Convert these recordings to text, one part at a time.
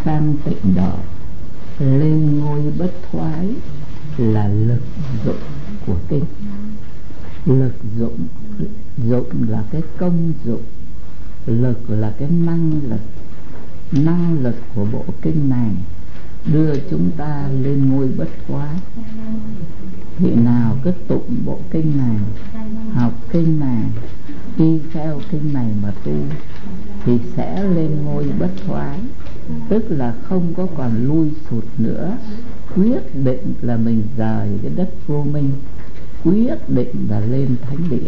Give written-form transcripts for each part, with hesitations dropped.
sang tịnh độ, lên ngôi bất thoái là lực dụng của kinh. Lực dụng, dụng là cái công dụng, lực là cái năng lực. Năng lực của bộ kinh này đưa chúng ta lên ngôi bất thoái. Vị nào cứ tụng bộ kinh này, học kinh này, đi theo kinh này mà tu thì sẽ lên ngôi bất thoái, tức là không có còn lui sụt nữa. Quyết định là mình rời cái đất vô minh, quyết định là lên thánh địa.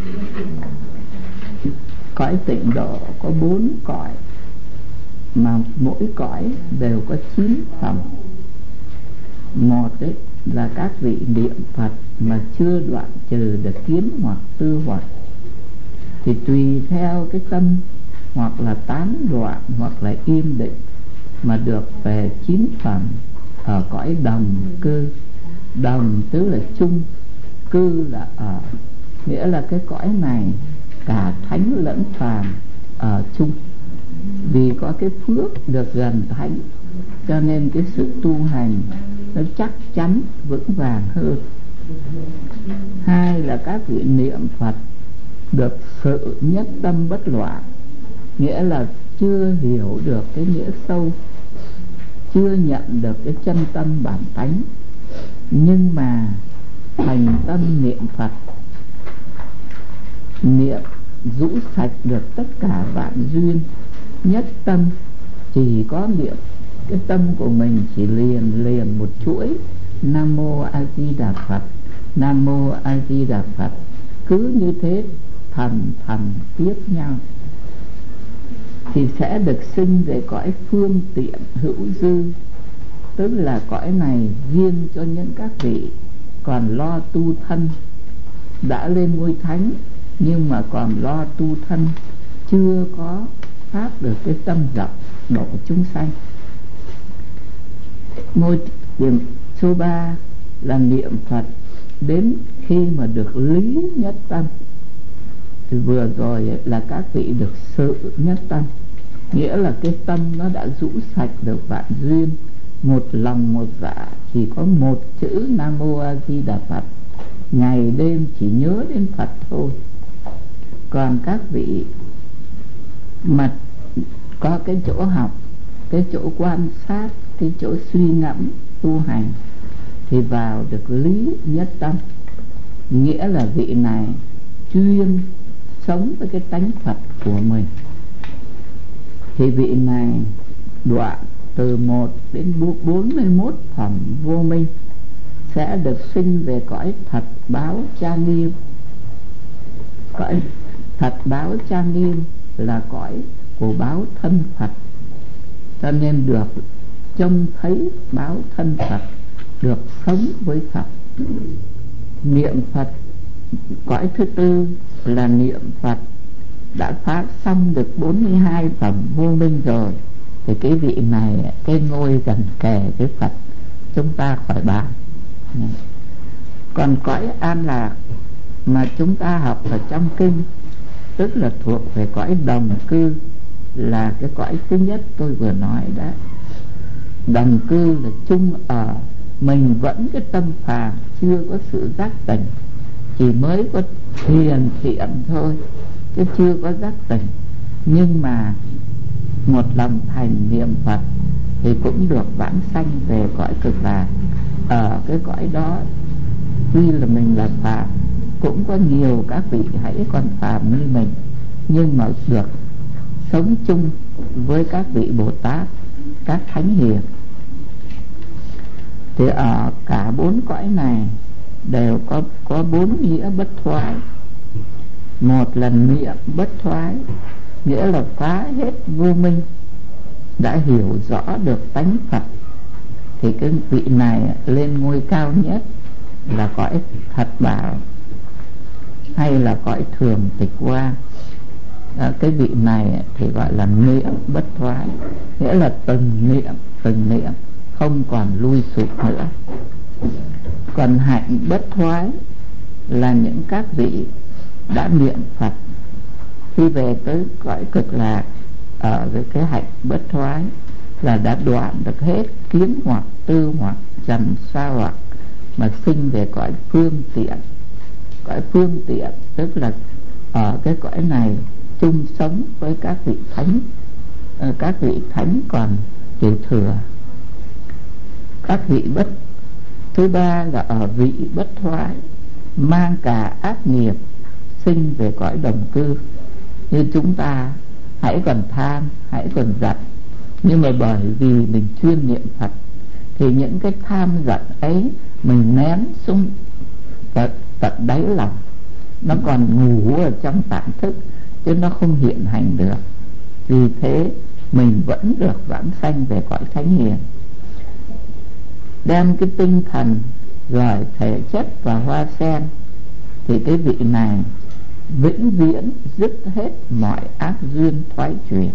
Cõi tịnh độ có 4 cõi, mà mỗi cõi đều có 9 phẩm. Một ấy là các vị niệm Phật mà chưa đoạn trừ được kiến hoặc tư hoặc, thì tùy theo cái tâm hoặc là tán loạn hoặc là yên định mà được về 9 phẩm ở cõi đồng cư. Đồng tức là chung, cư là ở, nghĩa là cái cõi này cả thánh lẫn phàm ở chung. Vì có cái phước được gần thánh cho nên cái sự tu hành nó chắc chắn vững vàng hơn. Hai là các vị niệm Phật được sự nhất tâm bất loạn, nghĩa là chưa hiểu được cái nghĩa sâu, chưa nhận được cái chân tâm bản tánh, nhưng mà thành tâm niệm Phật, niệm rũ sạch được tất cả vạn duyên. Nhất tâm chỉ có niệm, cái tâm của mình chỉ liền một chuỗi Nam Mô A Di Đà Phật, Nam Mô A Di Đà Phật, cứ như thế thầm tiếp nhau, thì sẽ được sinh về cõi phương tiện hữu dư. Tức là cõi này riêng cho những các vị còn lo tu thân, đã lên ngôi thánh nhưng mà còn lo tu thân, chưa có phát được cái tâm rộng độ chúng sanh. Ngôi điểm số 3 là niệm Phật đến khi mà được lý nhất tâm. Thì vừa rồi ấy, là các vị được sự nhất tâm, nghĩa là cái tâm nó đã rũ sạch được vạn duyên, một lòng một dạ chỉ có một chữ Nam Mô A Di Đà Phật, ngày đêm chỉ nhớ đến Phật thôi. Còn các vị mà có cái chỗ học, cái chỗ quan sát, cái chỗ suy ngẫm tu hành thì vào được lý nhất tâm, nghĩa là vị này chuyên sống với cái tánh Phật của mình. Thì vị này đoạn từ 1 đến 41 phẩm vô minh, sẽ được sinh về cõi thật báo trang nghiêm. Cõi thật báo trang nghiêm là cõi của báo thân Phật, cho nên được trông thấy báo thân Phật, được sống với Phật. Niệm Phật cõi thứ tư là niệm Phật đã phát xong được 42 phẩm vô minh rồi, thì cái vị này cái ngôi gần kề với Phật, chúng ta khỏi bàn. Còn cõi an lạc mà chúng ta học ở trong kinh, tức là thuộc về cõi đồng cư, là cái cõi thứ nhất tôi vừa nói đó. Đồng cư là chung ở, mình vẫn cái tâm phàm, chưa có sự giác tỉnh, chỉ mới có thiền thiện thôi chứ chưa có giác tỉnh. Nhưng mà một lòng thành niệm Phật thì cũng được vãng sanh về cõi cực lạc. Ở cái cõi đó tuy là mình là phàm, cũng có nhiều các vị hãy còn phàm như mình, nhưng mà được sống chung với các vị Bồ Tát, các thánh hiền. Thì ở cả 4 cõi này đều có 4 nghĩa bất thoái. Một là niệm bất thoái, nghĩa là phá hết vô minh, đã hiểu rõ được tánh Phật, thì cái vị này lên ngôi cao nhất là cõi thật bảo hay là cõi thường tịch qua. Cái vị này thì gọi là niệm bất thoái, nghĩa là từng niệm không còn lui sụp nữa. Còn hạnh bất thoái là những các vị đã niệm Phật, khi về tới cõi cực lạc ở với cái hạnh bất thoái là đã đoạn được hết kiến hoặc, tư hoặc, trần sa hoặc, mà sinh về cõi phương tiện. Cõi phương tiện tức là ở cái cõi này chung sống với các vị thánh. Các vị thánh còn tiểu thừa. Các vị bất. Thứ ba là ở vị bất thoái, mang cả ác nghiệp, sinh về cõi đồng cư. Như chúng ta hãy còn tham, hãy còn giận, nhưng mà bởi vì mình chuyên niệm Phật thì những cái tham giận ấy mình nén xuống tận đáy lòng. Nó còn ngủ ở trong tạng thức chứ nó không hiện hành được. Vì thế mình vẫn được vãng sanh về cõi thánh hiền. Đem cái tinh thần rồi thể chất và hoa sen thì cái vị này vĩnh viễn dứt hết mọi ác duyên thoái chuyển.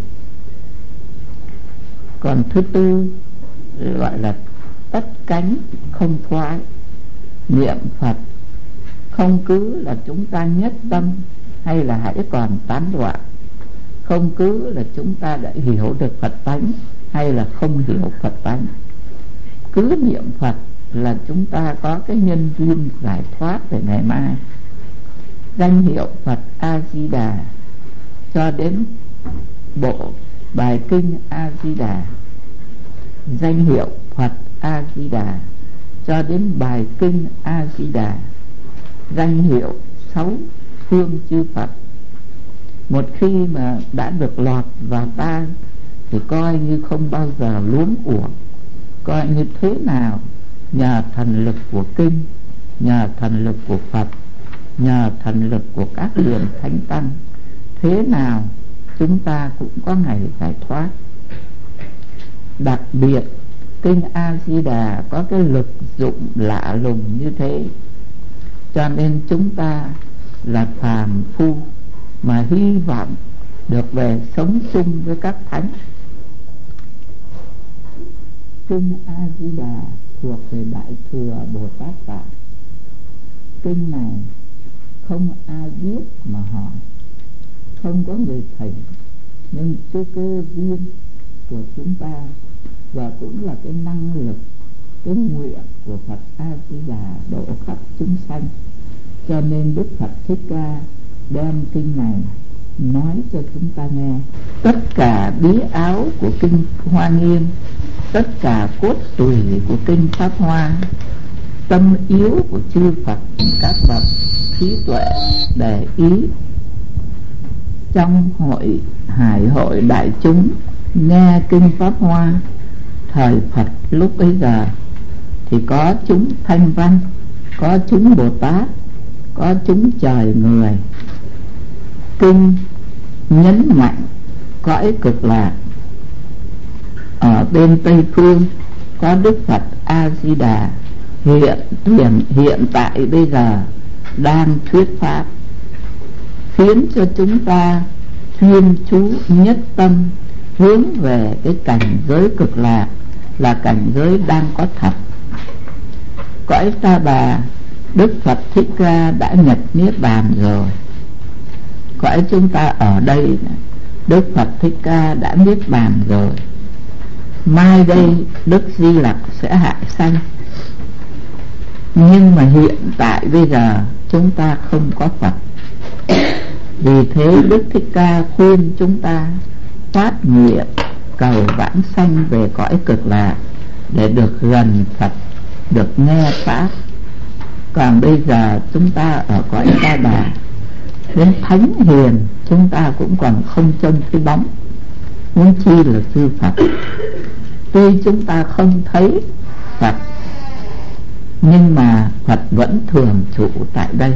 Còn thứ tư gọi là tất cánh không thoái. Niệm Phật không cứ là chúng ta nhất tâm hay là hãy còn tán loạn, không cứ là chúng ta đã hiểu được Phật tánh hay là không hiểu Phật tánh. Cứ niệm Phật là chúng ta có cái nhân duyên giải thoát về ngày mai. Danh hiệu Phật A Di Đà cho đến bộ bài kinh A Di Đà, danh hiệu Phật A Di Đà cho đến bài kinh A Di Đà, danh hiệu 6 phương chư Phật. Một khi mà đã được lọt vào tai thì coi như không bao giờ luống uổng. Coi như thế nào nhờ thần lực của kinh, nhờ thần lực của Phật, nhờ thần lực của các đường thánh tăng, thế nào chúng ta cũng có ngày giải thoát. Đặc biệt kinh A Di Đà có cái lực dụng lạ lùng như thế, cho nên chúng ta là phàm phu mà hy vọng được về sống chung với các thánh. Kinh A Di Đà thuộc về Đại Thừa Bồ Tát Tạng. Kinh này không ai biết mà hỏi, không có người thầy, nhưng cái cơ duyên của chúng ta và cũng là cái năng lực, cái nguyện của Phật A Di Đà độ khắp chúng sanh. Cho nên Đức Phật Thích Ca đem kinh này nói cho chúng ta nghe. Tất cả bí áo của kinh Hoa Nghiêm, tất cả cốt tùy của kinh Pháp Hoa, tâm yếu của chư Phật các bậc trí tuệ để ý. Trong hải hội đại chúng nghe kinh Pháp Hoa thời Phật lúc bấy giờ thì có chúng Thanh Văn, có chúng Bồ Tát, có chúng trời người. Kinh nhấn mạnh cõi cực lạc. Ở bên Tây Phương có Đức Phật A Di Đà hiện tại bây giờ đang thuyết pháp, khiến cho chúng ta chuyên chú nhất tâm hướng về cái cảnh giới cực lạc, là cảnh giới đang có thật. Cõi Ta Bà Đức Phật Thích Ca đã nhập niết bàn rồi. Cõi chúng ta ở đây Đức Phật Thích Ca đã niết bàn rồi. Mai đây Đức Di Lặc sẽ hạ sanh. Nhưng mà hiện tại bây giờ chúng ta không có Phật. Vì thế Đức Thích Ca khuyên chúng ta phát nguyện cầu vãng sanh về cõi cực lạc để được gần Phật, được nghe pháp. Còn bây giờ chúng ta ở cõi Ta Bà, đến thánh hiền chúng ta cũng còn không trông thấy bóng, muốn chi là chư Phật. Tuy chúng ta không thấy Phật, nhưng mà Phật vẫn thường trụ tại đây.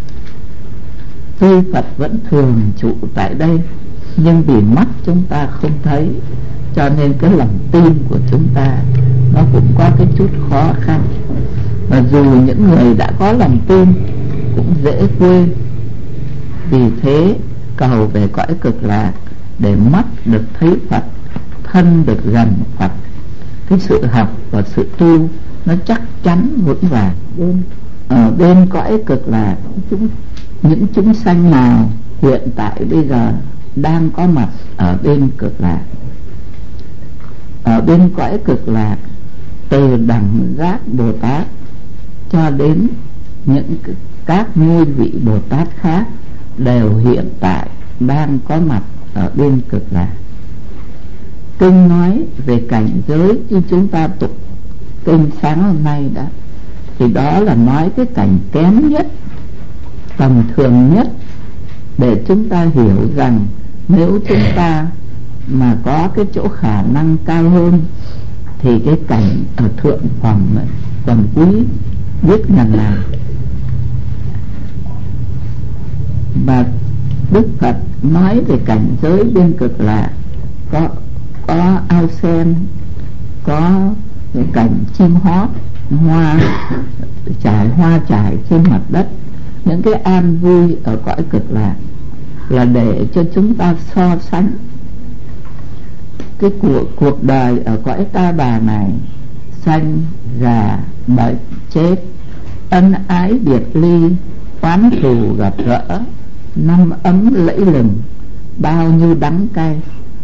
Tuy Phật vẫn thường trụ tại đây, nhưng vì mắt chúng ta không thấy, cho nên cái lòng tin của chúng ta nó cũng có cái chút khó khăn. Mà dù những người đã có lòng tin cũng dễ quên. Vì thế cầu về cõi cực lạc để mắt được thấy Phật, thân được gần Phật, cái sự học và sự tu nó chắc chắn vững vàng. Ở bên cõi cực lạc, những chúng sanh nào hiện tại bây giờ đang có mặt ở bên cực lạc? ở bên cõi cực lạc, từ đẳng giác Bồ Tát cho đến những các ngôi vị Bồ Tát khác đều hiện tại đang có mặt ở bên cực lạc. Kinh nói về cảnh giới như chúng ta tụng kinh sáng hôm nay đó, thì đó là nói cái cảnh kém nhất, tầm thường nhất, để chúng ta hiểu rằng nếu chúng ta mà có cái chỗ khả năng cao hơn thì cái cảnh ở thượng phẩm còn quý biết ngàn nào. Và Đức Phật nói về cảnh giới bên cực lạc có ao sen, có cái cảnh chim hót, hoa trải trên mặt đất, những cái an vui ở cõi cực lạc, là để cho chúng ta so sánh cái cuộc đời ở cõi ta bà này: sanh già bệnh chết, ân ái biệt ly, oán thù gặp gỡ, năm ấm lẫy lừng, bao nhiêu đắng cay.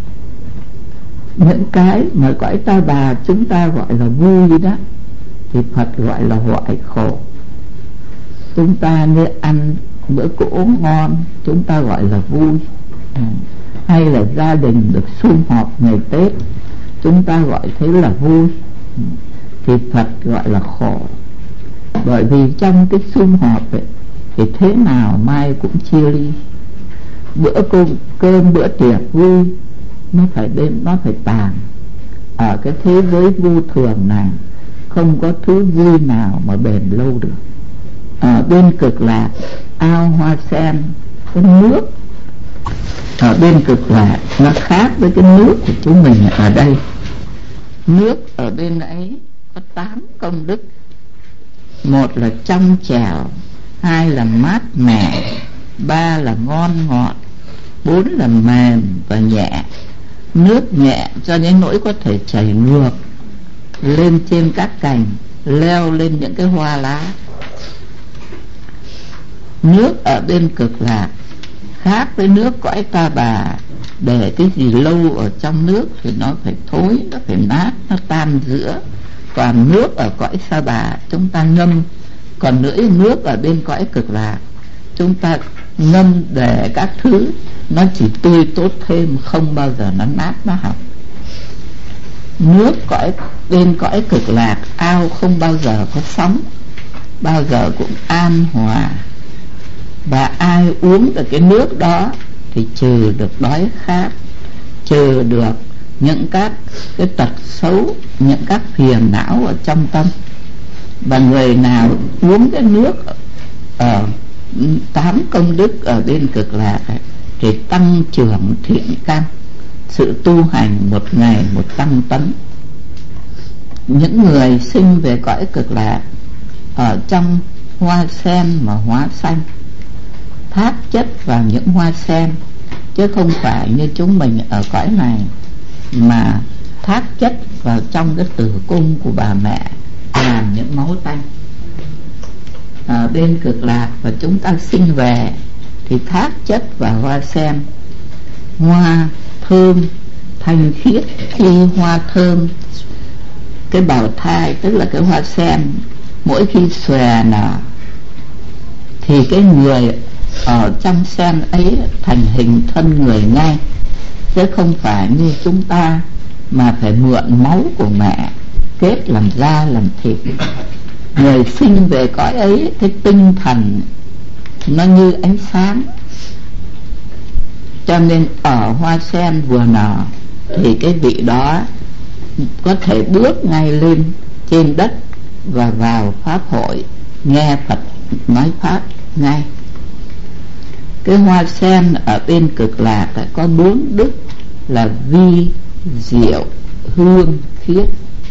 Những cái mà cõi ta bà chúng ta gọi là vui đó, thì Phật gọi là hoại khổ. Chúng ta như ăn bữa cỗ ngon, chúng ta gọi là vui. Hay là gia đình được sum họp ngày Tết, chúng ta gọi thế là vui. Thì Phật gọi là khổ. Bởi vì trong cái sum họp ấy, thì thế nào mai cũng chia ly. Bữa cơm bữa tiệc vui, nó phải tàn. Ở cái thế giới vô thường này, không có thứ vui nào mà bền lâu được. Ở bên cực lạc, ao hoa sen, cái nước ở bên cực lạc nó khác với cái nước của chúng mình ở đây. Nước ở bên ấy có 8 công đức. Một là trong trẻo, 2 là mát mẻ, 3 là ngon ngọt, 4 là mềm và nhẹ. Nước nhẹ cho đến nỗi có thể chảy ngược lên trên các cành, leo lên những cái hoa lá. Nước ở bên cực lạc khác với nước cõi ta bà. Để cái gì lâu ở trong nước thì nó phải thối, nó phải nát, nó tan rữa. Còn nước ở cõi sa bà chúng ta ngâm. Còn nữa nước ở bên cõi cực lạc chúng ta ngâm để các thứ nó chỉ tươi tốt thêm, không bao giờ nó nát nó hỏng. Nước bên cõi cực lạc ao không bao giờ có sóng, bao giờ cũng an hòa. Và ai uống được cái nước đó thì trừ được đói khát, trừ được những các cái tật xấu, những các phiền não ở trong tâm. Và người nào uống cái nước ở 8 công đức ở bên cực lạc ấy, thì tăng trưởng thiện căn, sự tu hành một ngày một tăng tấn. Những người sinh về cõi cực lạc ở trong hoa sen mà hóa xanh, thác chất vào những hoa sen, chứ không phải như chúng mình ở cõi này mà thác chất vào trong cái tử cung của bà mẹ làm những máu tanh. Ở bên cực lạc và chúng ta sinh về thì thác chất vào hoa sen, hoa thơm thanh khiết. Khi hoa thơm, cái bào thai tức là cái hoa sen, mỗi khi xòe nở thì cái người ở trong sen ấy thành hình thân người ngay, chứ không phải như chúng ta mà phải mượn máu của mẹ kết làm da làm thịt. Người sinh về cõi ấy, cái tinh thần nó như ánh sáng, cho nên ở hoa sen vừa nở thì cái vị đó có thể bước ngay lên trên đất và vào pháp hội nghe Phật nói pháp ngay. Cái hoa sen ở bên cực lạc có 4 đức là vi, diệu, hương, khiết.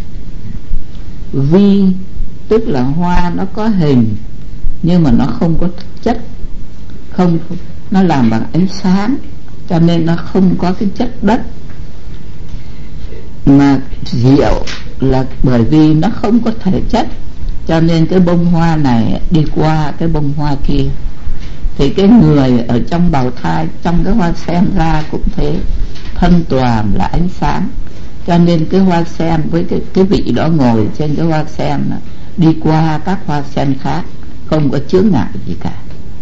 Vi tức là hoa nó có hình nhưng mà nó không có chất, không, nó làm bằng ánh sáng cho nên nó không có cái chất đất. Mà diệu là bởi vì nó không có thể chất, cho nên cái bông hoa này đi qua cái bông hoa kia. Thì cái người ở trong bào thai, trong cái hoa sen ra cũng thế, thân toàn là ánh sáng, Cho nên cái hoa sen với cái vị đó ngồi trên cái hoa sen đó, đi qua các hoa sen khác không có chướng ngại gì cả.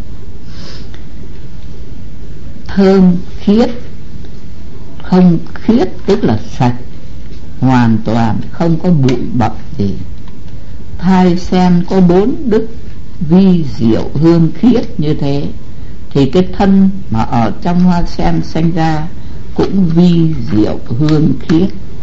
Thơm khiết, không khiết tức là sạch, hoàn toàn không có bụi bặm gì. Thai sen có 4 đức vi diệu hương khiết như thế, thì cái thân mà ở trong hoa sen sanh ra cũng vi diệu hương khiết.